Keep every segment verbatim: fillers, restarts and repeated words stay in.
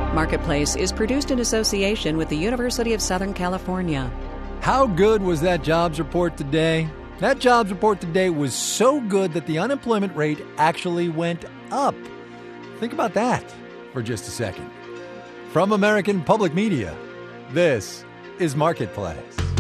Marketplace is produced in association with the University of Southern California. How good was that jobs report today? That jobs report today was so good that the unemployment rate actually went up. Think about that for just a second. From American Public Media, this is Marketplace.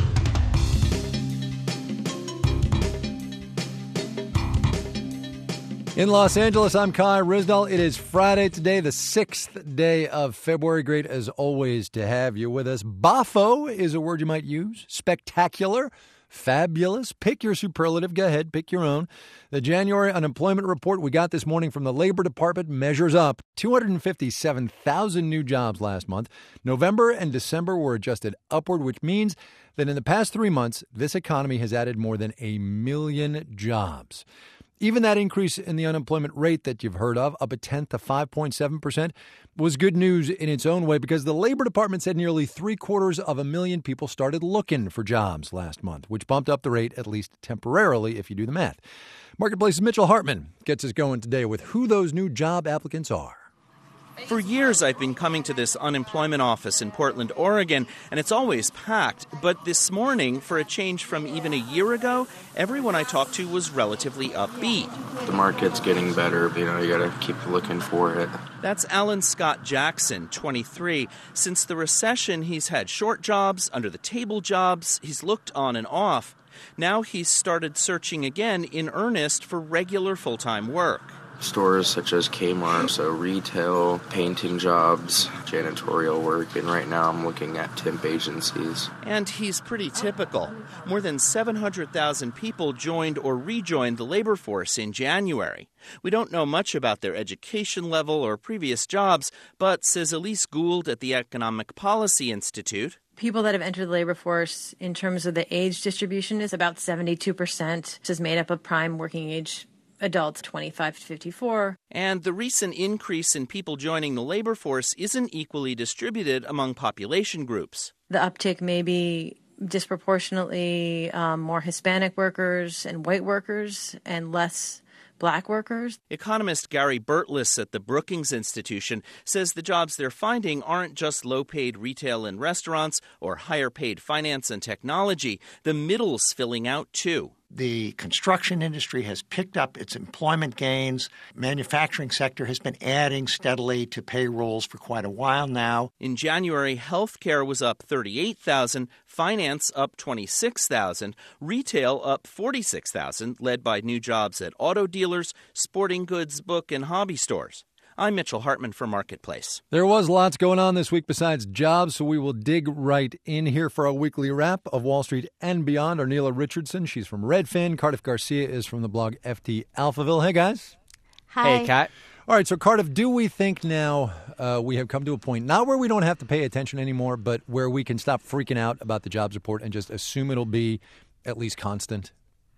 In Los Angeles, I'm Kai Ryssdal. It is Friday today, the sixth day of February. Great, as always, to have you with us. Boffo is a word you might use. Spectacular, fabulous. Pick your superlative. Go ahead, pick your own. The January unemployment report we got this morning from the Labor Department measures up two hundred fifty-seven thousand new jobs last month. November and December were adjusted upward, which means that in the past three months, this economy has added more than a million jobs. Even that increase in the unemployment rate that you've heard of, up a tenth to five point seven percent, was good news in its own way because the Labor Department said nearly three quarters of a million people started looking for jobs last month, which bumped up the rate at least temporarily if you do the math. Marketplace's Mitchell Hartman gets us going today with who those new job applicants are. For years, I've been coming to this unemployment office in Portland, Oregon, and it's always packed. But this morning, for a change from even a year ago, everyone I talked to was relatively upbeat. The market's getting better, you know, you gotta keep looking for it. That's Alan Scott Jackson, twenty-three. Since the recession, he's had short jobs, under-the-table jobs. He's looked on and off. Now he's started searching again in earnest for regular full-time work. Stores such as Kmart, so retail, painting jobs, janitorial work, and right now I'm looking at temp agencies. And he's pretty typical. More than seven hundred thousand people joined or rejoined the labor force in January. We don't know much about their education level or previous jobs, but, says Elise Gould at the Economic Policy Institute, people that have entered the labor force in terms of the age distribution is about seventy-two percent, which is made up of prime working age adults, twenty-five to fifty-four. And the recent increase in people joining the labor force isn't equally distributed among population groups. The uptick may be disproportionately um, more Hispanic workers and white workers and less black workers. Economist Gary Burtless at the Brookings Institution says the jobs they're finding aren't just low-paid retail and restaurants or higher-paid finance and technology. The middle's filling out, too. The construction industry has picked up its employment gains. Manufacturing sector has been adding steadily to payrolls for quite a while now. In January, healthcare was up thirty-eight thousand, finance up twenty-six thousand, retail up forty-six thousand, led by new jobs at auto dealers, sporting goods, book, and hobby stores. I'm Mitchell Hartman for Marketplace. There was lots going on this week besides jobs, so we will dig right in here for a weekly wrap of Wall Street and beyond. Arnila Richardson, she's from Redfin. Cardiff Garcia is from the blog F T Alphaville. Hey, guys. Hi. Hey, Kat. All right, so Cardiff, do we think now uh, we have come to a point, not where we don't have to pay attention anymore, but where we can stop freaking out about the jobs report and just assume it'll be at least constant?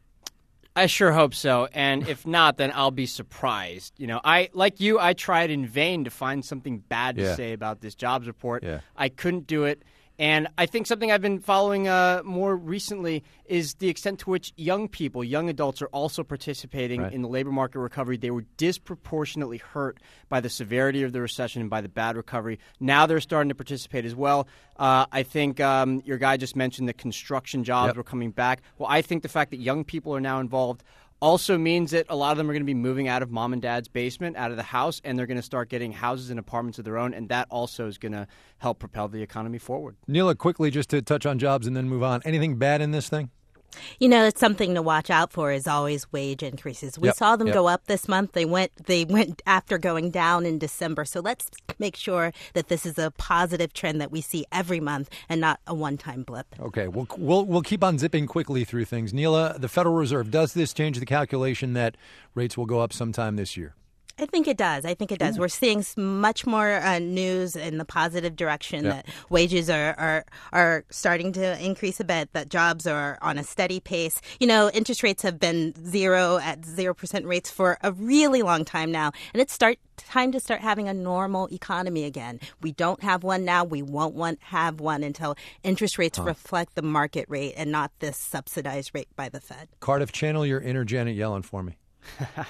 I sure hope so, and if not, then I'll be surprised. You know, I like you, I tried in vain to find something bad to Yeah. say about this jobs report. Yeah. I couldn't do it, and I think something I've been following uh, more recently is the extent to which young people, young adults, are also participating Right. in the labor market recovery. They were disproportionately hurt by the severity of the recession and by the bad recovery. Now they're starting to participate as well. Uh, I think um, your guy just mentioned that construction jobs Yep. were coming back. Well, I think the fact that young people are now involved also means that a lot of them are going to be moving out of mom and dad's basement, out of the house, and they're going to start getting houses and apartments of their own, and that also is going to help propel the economy forward. Neela, quickly, just to touch on jobs and then move on. Anything bad in this thing? You know, it's something to watch out for is always wage increases. We Yep, saw them yep. go up this month. They went they went after going down in December. So let's make sure that this is a positive trend that we see every month and not a one-time blip. Okay, we'll, we'll, we'll keep on zipping quickly through things. Neela, the Federal Reserve, does this change the calculation that rates will go up sometime this year? I think it does. I think it does. Ooh. We're seeing s- much more uh, news in the positive direction Yeah. that wages are, are are starting to increase a bit, that jobs are on a steady pace. You know, interest rates have been zero at zero percent rates for a really long time now, and it's start time to start having a normal economy again. We don't have one now. We won't want have one until interest rates huh. reflect the market rate and not this subsidized rate by the Fed. Cardiff, channel your inner Janet Yellen for me.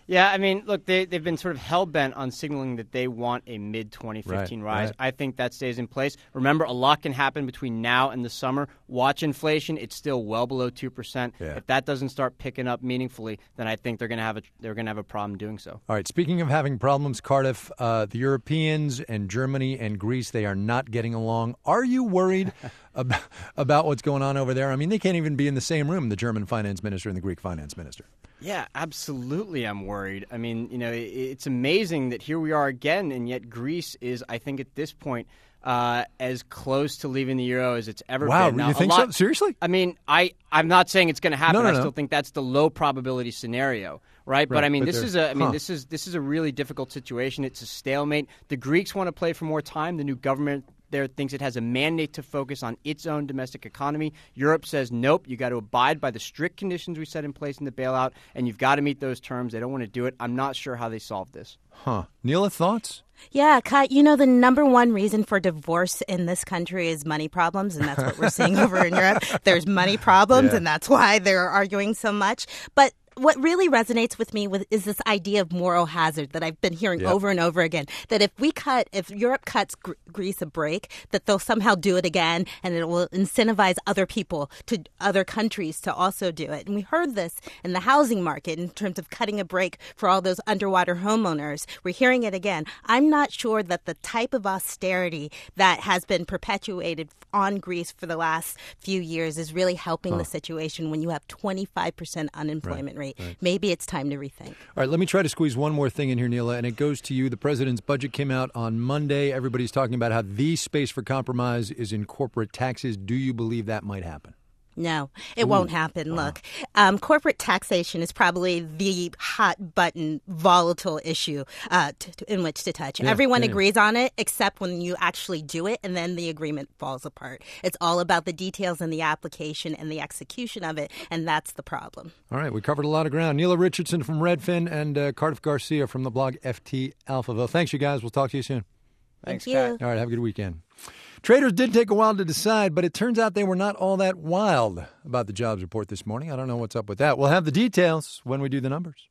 Yeah, I mean, look, they, they've been sort of hell-bent on signaling that they want a mid twenty fifteen right, rise. Right. I think that stays in place. Remember, a lot can happen between now and the summer. Watch inflation. It's still well below two percent. Yeah. If that doesn't start picking up meaningfully, then I think they're going to have a they're going to have a problem doing so. All right, speaking of having problems, Cardiff, uh, the Europeans and Germany and Greece, they are not getting along. Are you worried about, about what's going on over there? I mean, they can't even be in the same room, the German finance minister and the Greek finance minister. Yeah, absolutely I'm worried. I mean, you know, it's amazing that here we are again, and yet Greece is, I think at this point, uh, as close to leaving the euro as it's ever wow, been. Wow, Now, you think lot, so? Seriously? I mean, I, I'm not saying it's going to happen. No, no, I no. still think that's the low probability scenario, right? Right, but I mean, but this they're- is a I mean, huh. this is this is a really difficult situation. It's a stalemate. The Greeks want to play for more time. The new government there thinks it has a mandate to focus on its own domestic economy. Europe says, nope, you got to abide by the strict conditions we set in place in the bailout, and you've got to meet those terms. They don't want to do it. I'm not sure how they solve this. Huh. Neela, thoughts? Yeah, Kat, you know, the number one reason for divorce in this country is money problems, and that's what we're seeing over in Europe. There's money problems, Yeah. and that's why they're arguing so much. But what really resonates with me with is this idea of moral hazard that I've been hearing Yep. over and over again, that if we cut, if Europe cuts Gr- Greece a break, that they'll somehow do it again, and it will incentivize other people to other countries to also do it. And we heard this in the housing market in terms of cutting a break for all those underwater homeowners. We're hearing it again. I'm not sure that the type of austerity that has been perpetuated on Greece for the last few years is really helping Huh. the situation when you have twenty-five percent unemployment rate. right. Maybe it's time to rethink. All right, let me try to squeeze one more thing in here, Neela, and it goes to you. The president's budget came out on Monday. Everybody's talking about how the space for compromise is in corporate taxes. Do you believe that might happen? No, it won't happen. Look, um, corporate taxation is probably the hot button, volatile issue uh, t- t- in which to touch. Yeah, Everyone yeah, yeah. agrees on it, except when you actually do it, and then the agreement falls apart. It's all about the details and the application and the execution of it, and that's the problem. All right, we covered a lot of ground. Neela Richardson from Redfin and uh, Cardiff Garcia from the blog F T Alphaville. Thanks, you guys. We'll talk to you soon. Thanks, Thank you. Kat. All right, have a good weekend. Traders did take a while to decide, but it turns out they were not all that wild about the jobs report this morning. I don't know what's up with that. We'll have the details when we do the numbers.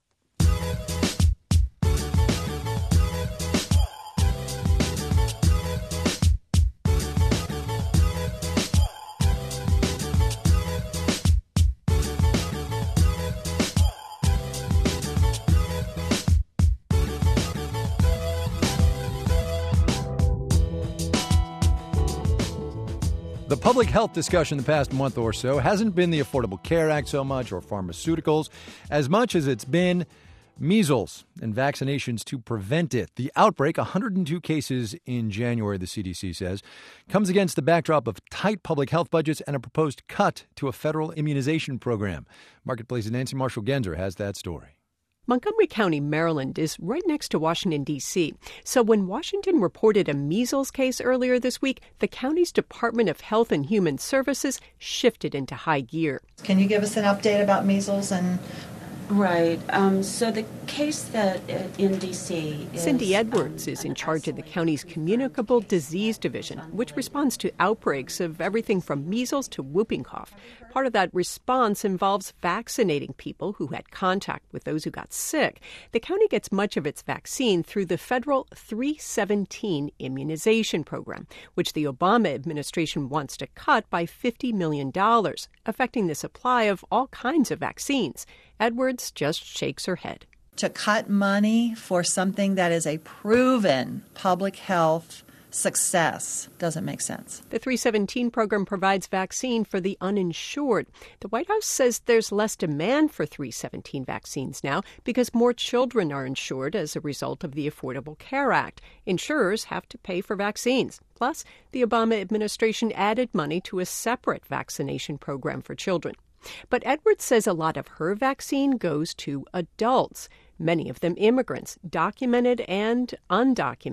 The public health discussion the past month or so hasn't been the Affordable Care Act so much or pharmaceuticals as much as it's been measles and vaccinations to prevent it. The outbreak, one hundred two cases in January, the C D C says, comes against the backdrop of tight public health budgets and a proposed cut to a federal immunization program. Marketplace's Nancy Marshall-Genzer has that story. Montgomery County, Maryland, is right next to Washington, D C. So when Washington reported a measles case earlier this week, the county's Department of Health and Human Services shifted into high gear. Can you give us an update about measles and... Right. Um, so the case that uh, in D C is, Cindy Edwards um, is in an charge of the isolated county's Communicable Disease Division, which responds to outbreaks of everything from measles to whooping cough. Part of that response involves vaccinating people who had contact with those who got sick. The county gets much of its vaccine through the federal three seventeen immunization program, which the Obama administration wants to cut by fifty million dollars, affecting the supply of all kinds of vaccines. Edwards just shakes her head. To cut money for something that is a proven public health success doesn't make sense. The three seventeen program provides vaccine for the uninsured. The White House says there's less demand for three seventeen vaccines now because more children are insured as a result of the Affordable Care Act. Insurers have to pay for vaccines. Plus, the Obama administration added money to a separate vaccination program for children. But Edwards says a lot of her vaccine goes to adults, many of them immigrants, documented and undocumented.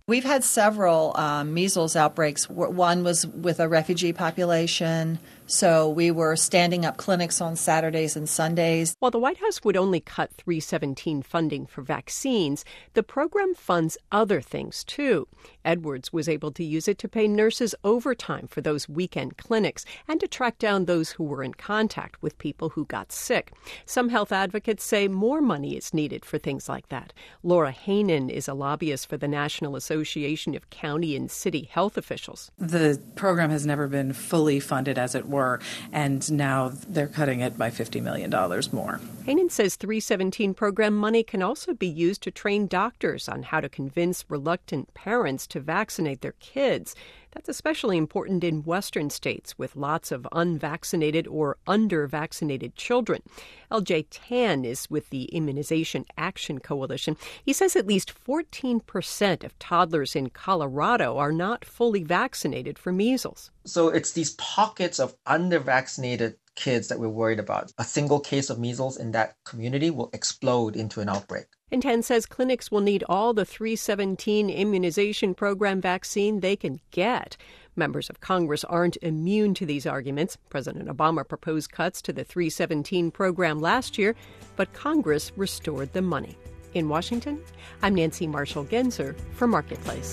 We've had several um, measles outbreaks. One was with a refugee population, so we were standing up clinics on Saturdays and Sundays. While the White House would only cut three seventeen funding for vaccines, the program funds other things, too. Edwards was able to use it to pay nurses overtime for those weekend clinics and to track down those who were in contact with people who got sick. Some health advocates say more money is needed for things like that. Laura Hainan is a lobbyist for the National Association of County and City Health Officials. The program has never been fully funded, as it were, and now they're cutting it by fifty million dollars more. Hainan says three seventeen program money can also be used to train doctors on how to convince reluctant parents to vaccinate their kids. That's especially important in Western states with lots of unvaccinated or under-vaccinated children. L J Tan is with the Immunization Action Coalition. He says at least fourteen percent of toddlers in Colorado are not fully vaccinated for measles. So it's these pockets of under-vaccinated kids that we're worried about. A single case of measles in that community will explode into an outbreak. And Tan says clinics will need all the three seventeen immunization program vaccine they can get. Members of Congress aren't immune to these arguments. President Obama proposed cuts to the three seventeen program last year, but Congress restored the money. In Washington, I'm Nancy Marshall-Genzer for Marketplace.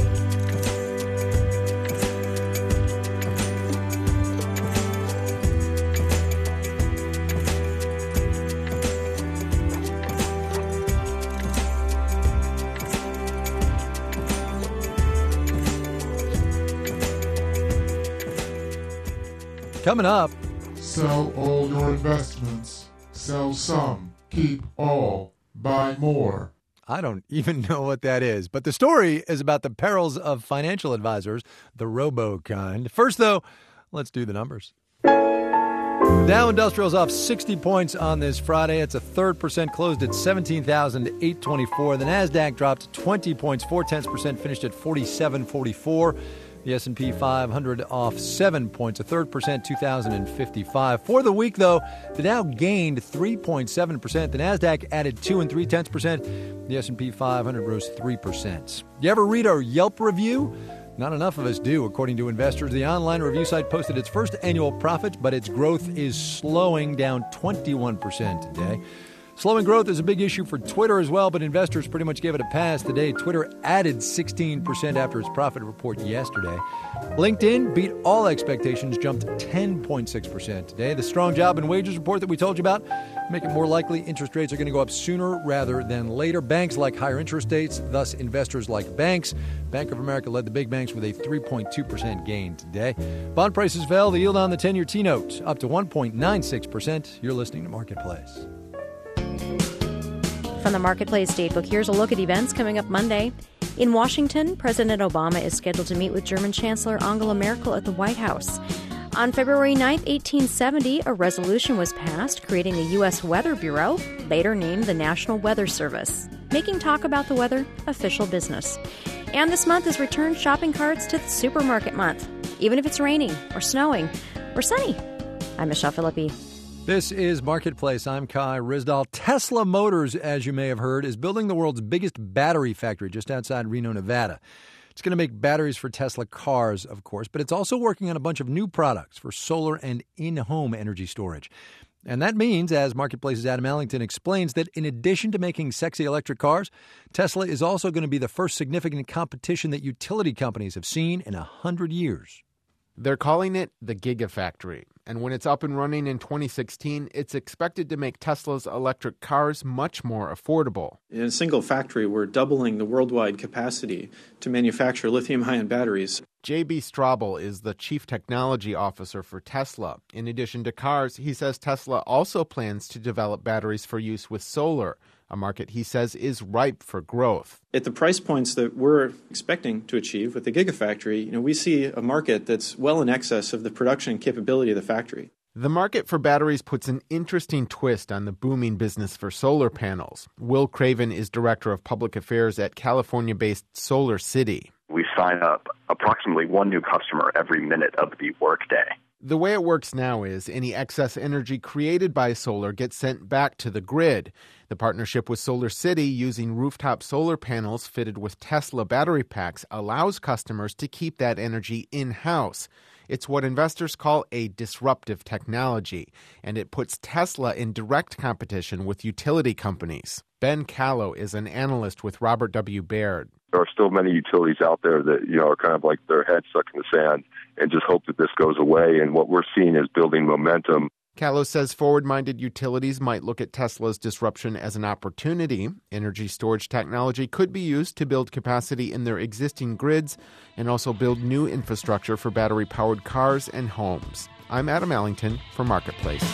Coming up. Sell all your investments. Sell some. Keep all. Buy more. I don't even know what that is. But the story is about the perils of financial advisors, the robo kind. First, though, let's do the numbers. The Dow Industrial's off sixty points on this Friday. It's a third percent, closed at seventeen thousand eight hundred twenty-four. The Nasdaq dropped twenty points, four tenths percent, finished at forty-seven forty-four. The S and P five hundred off seven points, a third percent, two thousand fifty-five. For the week, though, the Dow gained three point seven percent. The Nasdaq added two and three tenths percent. The S and P five hundred rose three percent. You ever read our Yelp review? Not enough of us do. According to investors, the online review site posted its first annual profit, but its growth is slowing, down twenty-one percent today. Slowing growth is a big issue for Twitter as well, but investors pretty much gave it a pass today. Twitter added sixteen percent after its profit report yesterday. LinkedIn beat all expectations, jumped ten point six percent today. The strong job and wages report that we told you about make it more likely interest rates are going to go up sooner rather than later. Banks like higher interest rates, thus investors like banks. Bank of America led the big banks with a three point two percent gain today. Bond prices fell. The yield on the ten-year T-note up to one point nine six percent. You're listening to Marketplace. From the Marketplace Datebook, here's a look at events coming up Monday. In Washington, President Obama is scheduled to meet with German Chancellor Angela Merkel at the White House. On February ninth, eighteen seventy, a resolution was passed creating the U S Weather Bureau, later named the National Weather Service, making talk about the weather official business. And this month is Return Shopping Carts to the Supermarket Month, even if it's raining or snowing or sunny. I'm Michelle Philippi. This is Marketplace. I'm Kai Ryssdal. Tesla Motors, as you may have heard, is building the world's biggest battery factory just outside Reno, Nevada. It's going to make batteries for Tesla cars, of course, but it's also working on a bunch of new products for solar and in-home energy storage. And that means, as Marketplace's Adam Allington explains, that in addition to making sexy electric cars, Tesla is also going to be the first significant competition that utility companies have seen in a hundred years. They're calling it the Gigafactory, and when it's up and running in twenty sixteen, it's expected to make Tesla's electric cars much more affordable. In a single factory, we're doubling the worldwide capacity to manufacture lithium-ion batteries. J B Straubel is the chief technology officer for Tesla. In addition to cars, he says Tesla also plans to develop batteries for use with solar, a market he says is ripe for growth. At the price points that we're expecting to achieve with the Gigafactory, you know, we see a market that's well in excess of the production capability of the factory. The market for batteries puts an interesting twist on the booming business for solar panels. Will Craven is director of public affairs at California-based Solar City. We sign up approximately one new customer every minute of the workday. The way it works now is any excess energy created by solar gets sent back to the grid. The partnership with SolarCity, using rooftop solar panels fitted with Tesla battery packs, allows customers to keep that energy in-house. It's what investors call a disruptive technology, and it puts Tesla in direct competition with utility companies. Ben Callow is an analyst with Robert W. Baird. There are still many utilities out there that, you know, are kind of like their heads stuck in the sand and just hope that this goes away. And what we're seeing is building momentum. Callow says forward-minded utilities might look at Tesla's disruption as an opportunity. Energy storage technology could be used to build capacity in their existing grids and also build new infrastructure for battery-powered cars and homes. I'm Adam Allington for Marketplace.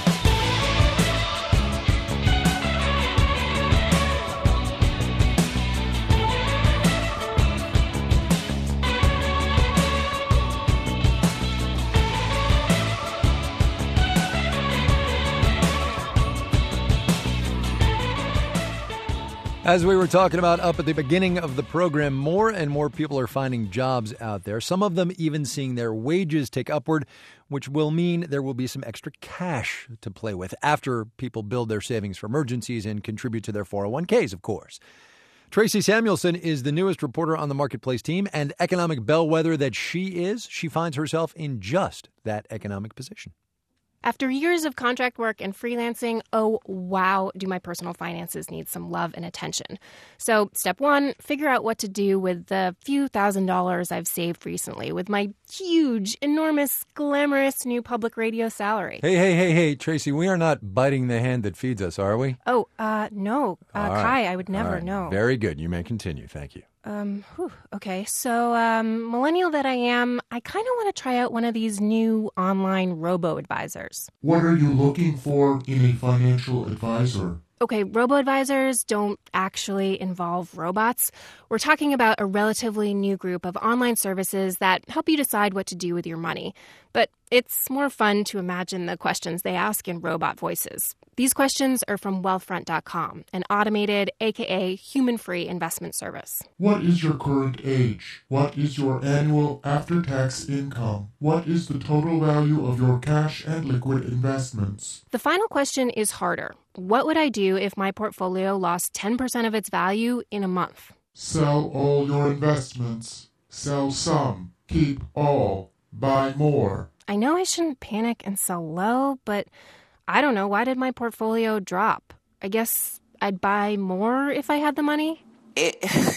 As we were talking about up at the beginning of the program, more and more people are finding jobs out there, some of them even seeing their wages tick upward, which will mean there will be some extra cash to play with after people build their savings for emergencies and contribute to their four oh one k's, of course. Tracy Samuelson is the newest reporter on the Marketplace team, and economic bellwether that she is, she finds herself in just that economic position. After years of contract work and freelancing, oh, wow, do my personal finances need some love and attention. So step one, figure out what to do with the few thousand dollars I've saved recently with my huge, enormous, glamorous new public radio salary. Hey, hey, hey, hey, Tracy, we are not biting the hand that feeds us, are we? Oh, uh, no. Uh, All Kai, right. I would never All right. know. Very good. You may continue. Thank you. Um, whew, okay, so um, millennial that I am, I kind of want to try out one of these new online robo-advisors. What are you looking for in a financial advisor? Okay, robo-advisors don't actually involve robots. We're talking about a relatively new group of online services that help you decide what to do with your money. But it's more fun to imagine the questions they ask in robot voices. These questions are from Wealthfront dot com, an automated, aka human-free investment service. What is your current age? What is your annual after-tax income? What is the total value of your cash and liquid investments? The final question is harder. What would I do if my portfolio lost ten percent of its value in a month? Sell all your investments. Sell some. Keep all. Buy more. I know I shouldn't panic and sell low, but I don't know. Why did my portfolio drop? I guess I'd buy more if I had the money. It,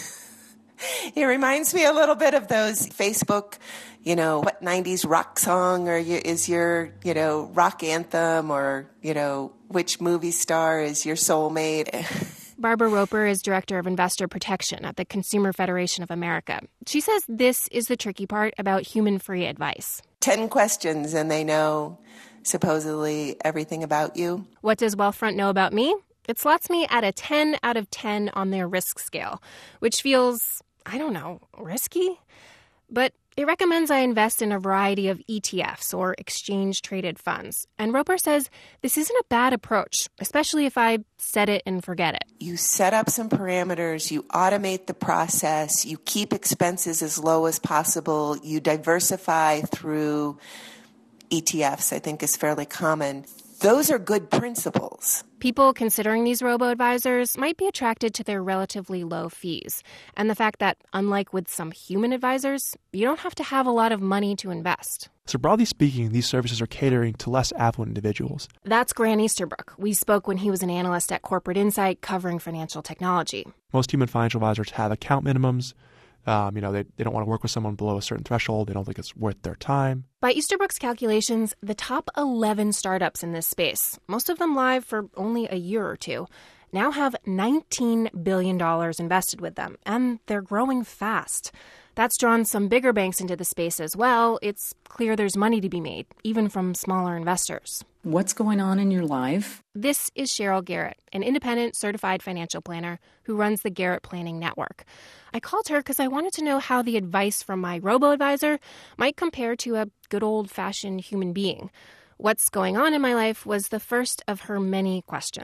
it reminds me a little bit of those Facebook, you know, what nineties rock song or you, is your, you know, rock anthem, or, you know, which movie star is your soulmate. Barbara Roper is Director of Investor Protection at the Consumer Federation of America. She says this is the tricky part about human-free advice. Ten questions and they know supposedly everything about you. What does Wealthfront know about me? It slots me at a ten out of ten on their risk scale, which feels, I don't know, risky? But it recommends I invest in a variety of E T Fs or exchange-traded funds. And Roper says this isn't a bad approach, especially if I set it and forget it. You set up some parameters, you automate the process, you keep expenses as low as possible, you diversify through E T Fs, I think is fairly common. Those are good principles. People considering these robo-advisors might be attracted to their relatively low fees and the fact that, unlike with some human advisors, you don't have to have a lot of money to invest. So broadly speaking, these services are catering to less affluent individuals. That's Grant Easterbrook. We spoke when he was an analyst at Corporate Insight covering financial technology. Most human financial advisors have account minimums. Um, you know, they, they don't want to work with someone below a certain threshold. They don't think it's worth their time. By Easterbrook's calculations, the top eleven startups in this space, most of them live for only a year or two, now have nineteen billion dollars invested with them, and they're growing fast. That's drawn some bigger banks into the space as well. It's clear there's money to be made, even from smaller investors. What's going on in your life? This is Cheryl Garrett, an independent certified financial planner who runs the Garrett Planning Network. I called her because I wanted to know how the advice from my robo-advisor might compare to a good old-fashioned human being. What's going on in my life was the first of her many questions.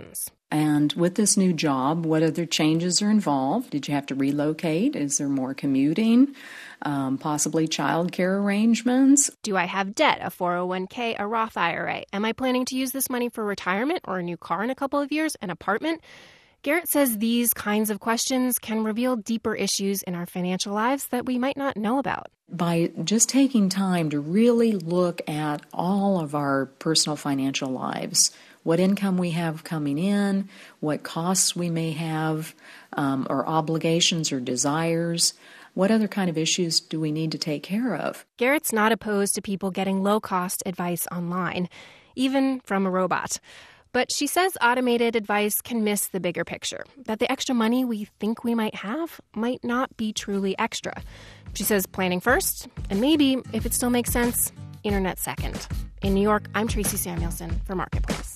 And with this new job, what other changes are involved? Did you have to relocate? Is there more commuting? Um, possibly childcare arrangements? Do I have debt, a four oh one k, a Roth I R A? Am I planning to use this money for retirement or a new car in a couple of years, an apartment? Garrett says these kinds of questions can reveal deeper issues in our financial lives that we might not know about. By just taking time to really look at all of our personal financial lives, what income we have coming in, what costs we may have, um, or obligations or desires, what other kind of issues do we need to take care of? Garrett's not opposed to people getting low-cost advice online, even from a robot. But she says automated advice can miss the bigger picture, that the extra money we think we might have might not be truly extra. She says planning first, and maybe, if it still makes sense, internet second. In New York, I'm Tracy Samuelson for Marketplace.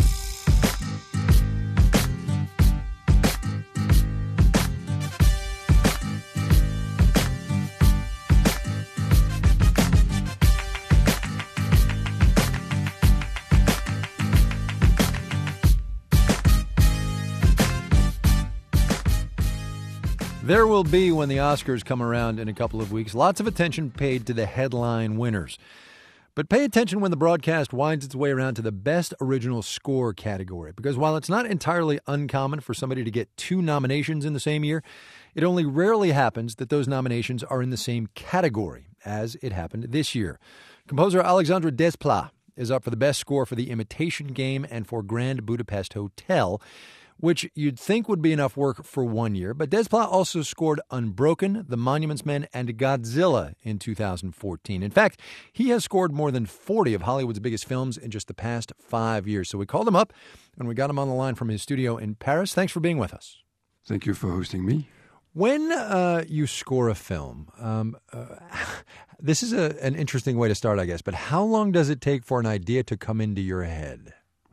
There will be, when the Oscars come around in a couple of weeks, lots of attention paid to the headline winners. But pay attention when the broadcast winds its way around to the Best Original Score category, because while it's not entirely uncommon for somebody to get two nominations in the same year, it only rarely happens that those nominations are in the same category, as it happened this year. Composer Alexandre Desplat is up for the Best Score for The Imitation Game and for Grand Budapest Hotel, which you'd think would be enough work for one year. But Desplat also scored Unbroken, The Monuments Men, and Godzilla in two thousand fourteen. In fact, he has scored more than forty of Hollywood's biggest films in just the past five years. So we called him up, and we got him on the line from his studio in Paris. Thanks for being with us. Thank you for hosting me. When uh, you score a film, um, uh, this is a, an interesting way to start, I guess, but how long does it take for an idea to come into your head?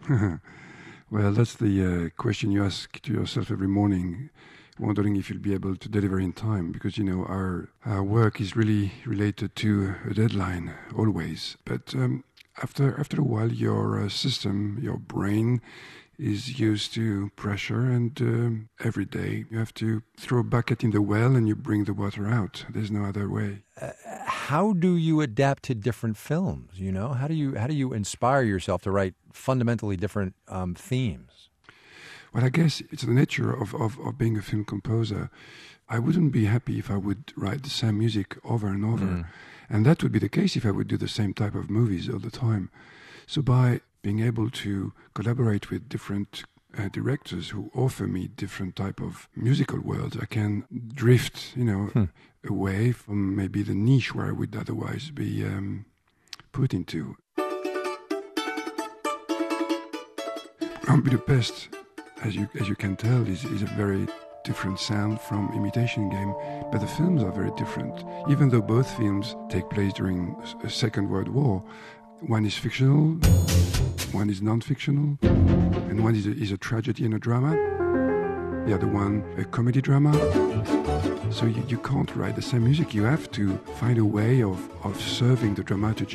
Well, that's the uh, question you ask to yourself every morning, wondering if you'll be able to deliver in time, because, you know, our, our work is really related to a deadline, always. But um, after after a while, your uh, system, your brain, is used to pressure, and um, every day you have to throw a bucket in the well and you bring the water out. There's no other way. Uh, how do you adapt to different films? You know, how do you how do you inspire yourself to write fundamentally different um, themes? Well, I guess it's the nature of, of, of being a film composer. I wouldn't be happy if I would write the same music over and over. Mm. And that would be the case if I would do the same type of movies all the time. So by being able to collaborate with different uh, directors who offer me different type of musical worlds, I can drift, you know, hmm. away from maybe the niche where I would otherwise be um, put into. Grand Budapest, as you as you can tell, is, is a very different sound from Imitation Game, but the films are very different. Even though both films take place during a Second World War, one is fictional, one is non-fictional, and one is a, is a tragedy and a drama. The other one, a comedy drama. So you, you can't write the same music. You have to find a way of, of serving the dramaturgy.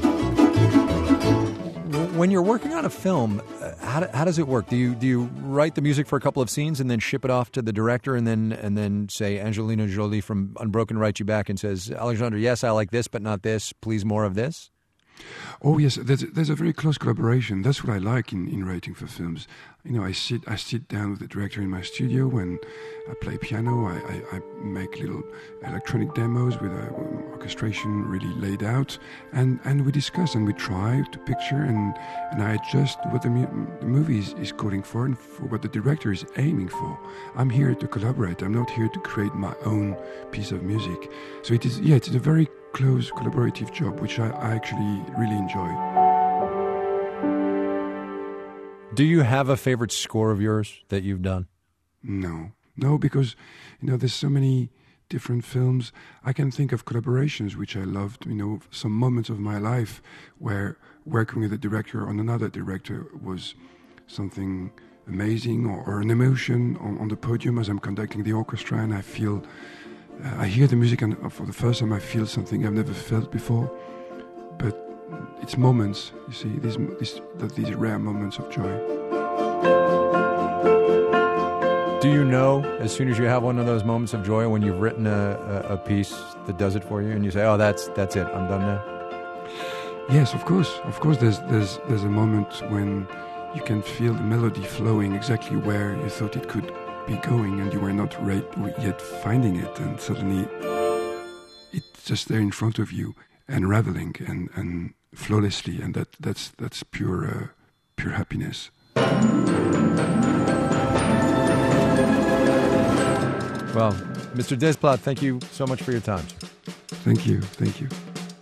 When you're working on a film, uh, how, do, how does it work? Do you do you write the music for a couple of scenes and then ship it off to the director, and then and then say Angelina Jolie from Unbroken writes you back and says, Alexandre, yes, I like this, but not this. Please more of this? Oh yes, there's there's a very close collaboration. That's what I like in, in writing for films. You know, I sit I sit down with the director in my studio when I play piano. I, I, I make little electronic demos with a orchestration really laid out, and, and we discuss and we try to picture and and I adjust what the, the movie is, is calling for and for what the director is aiming for. I'm here to collaborate. I'm not here to create my own piece of music. So it is yeah, it's a very close collaborative job, which I, I actually really enjoy. Do you have a favorite score of yours that you've done? No. No, because, you know, there's so many different films. I can think of collaborations which I loved, you know, some moments of my life where working with a director on another director was something amazing, or, or an emotion on, on the podium as I'm conducting the orchestra, and I feel... Uh, I hear the music and for the first time I feel something I've never felt before. But it's moments, you see, these, these, these rare moments of joy. Do you know, as soon as you have one of those moments of joy when you've written a, a, a piece that does it for you and you say, oh, that's that's it, I'm done now? Yes, of course. Of course, there's, there's, there's a moment when you can feel the melody flowing exactly where you thought it could be going and you were not right yet finding it, and suddenly it's just there in front of you, unraveling and, and flawlessly, and that, that's, that's pure, uh, pure happiness. Well, Mister Desplat, thank you so much for your time. Thank you. Thank you.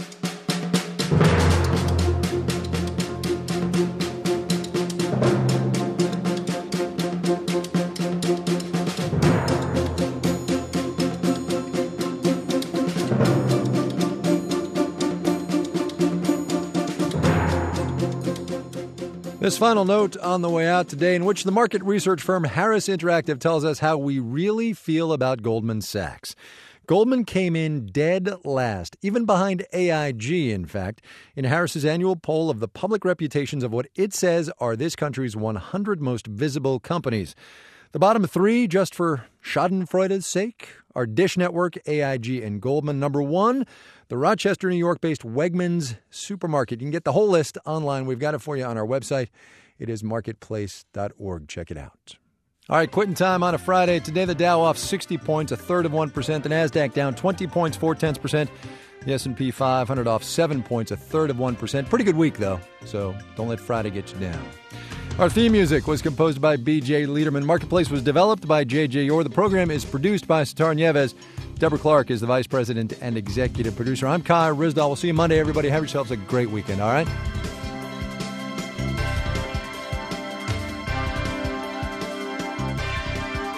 This final note on the way out today, in which the market research firm Harris Interactive tells us how we really feel about Goldman Sachs. Goldman came in dead last, even behind A I G, in fact, in Harris's annual poll of the public reputations of what it says are this country's one hundred most visible companies. The bottom three, just for schadenfreude's sake, are Dish Network, A I G, and Goldman. Number one, the Rochester, New York-based Wegmans supermarket. You can get the whole list online. We've got it for you on our website. It is marketplace dot org. Check it out. All right, quitting time on a Friday. Today, the Dow off sixty points, a third of one percent. The NASDAQ down twenty points, four-tenths percent. The S and P five hundred off seven points, a third of one percent. Pretty good week, though, so don't let Friday get you down. Our theme music was composed by B J Liederman. Marketplace was developed by J J Orr. The program is produced by Sitar Nieves. Deborah Clark is the vice president and executive producer. I'm Kai Ryssdal. We'll see you Monday, everybody. Have yourselves a great weekend, all right?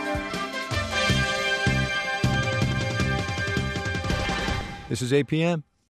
This is A P M.